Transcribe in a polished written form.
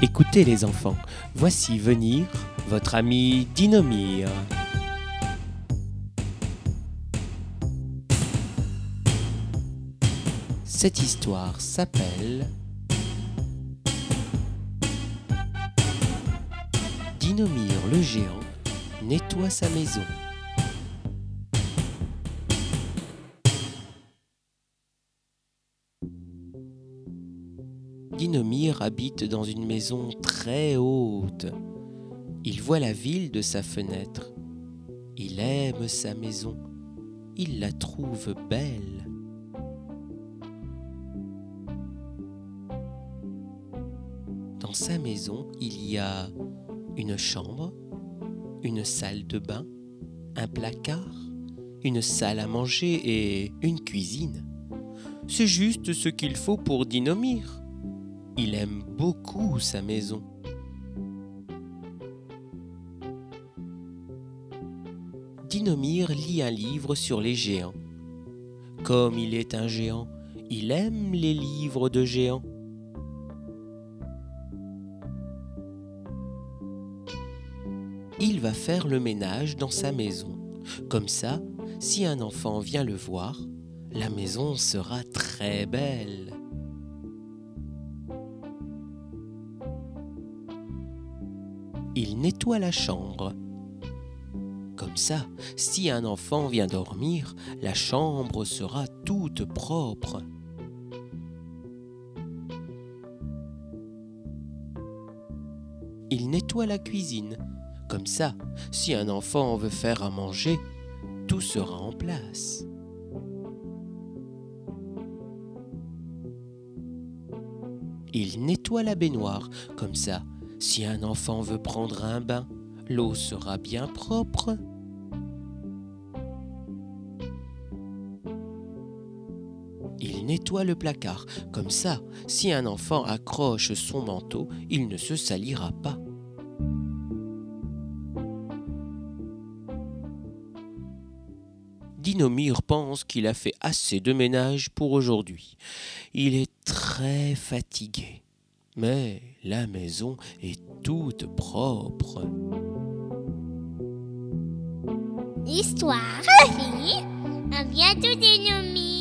Écoutez les enfants, voici venir votre ami Dinomir. Cette histoire s'appelle Dinomir le géant nettoie sa maison. Dinomir habite dans une maison très haute. Il voit la ville de sa fenêtre. Il aime sa maison. Il la trouve belle. Dans sa maison, il y a une chambre, une salle de bain, un placard, une salle à manger et une cuisine. C'est juste ce qu'il faut pour Dinomir. Il aime beaucoup sa maison. Dinomir lit un livre sur les géants. Comme il est un géant, il aime les livres de géants. Il va faire le ménage dans sa maison. Comme ça, si un enfant vient le voir, la maison sera très belle. Il nettoie la chambre. Comme ça, si un enfant vient dormir, la chambre sera toute propre. Il nettoie la cuisine. Comme ça, si un enfant veut faire à manger, tout sera en place. Il nettoie la baignoire. Comme ça, si un enfant veut prendre un bain, l'eau sera bien propre. Il nettoie le placard. Comme ça, si un enfant accroche son manteau, il ne se salira pas. Dinomir pense qu'il a fait assez de ménage pour aujourd'hui. Il est très fatigué, mais la maison est toute propre. L'histoire finie. À bientôt, Dinomir.